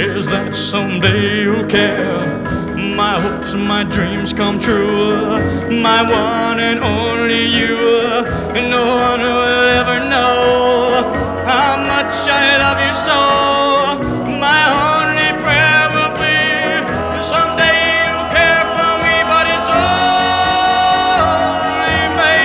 is that someday you'll care. My hopes and my dreams come true. My one and only you. And no one will ever know how much I love you so.